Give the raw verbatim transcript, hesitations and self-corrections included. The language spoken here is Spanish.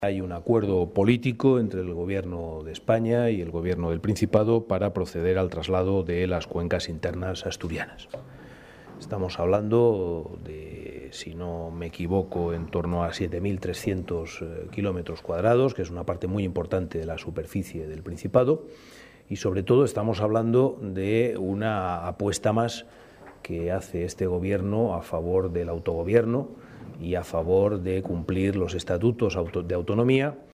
Hay un acuerdo político entre el Gobierno de España y el Gobierno del Principado para proceder al traslado de las cuencas internas asturianas. Estamos hablando de, si no me equivoco, en torno a siete mil trescientos kilómetros cuadrados, que es una parte muy importante de la superficie del Principado, y sobre todo estamos hablando de una apuesta más que hace este Gobierno a favor del autogobierno y a favor de cumplir los estatutos de autonomía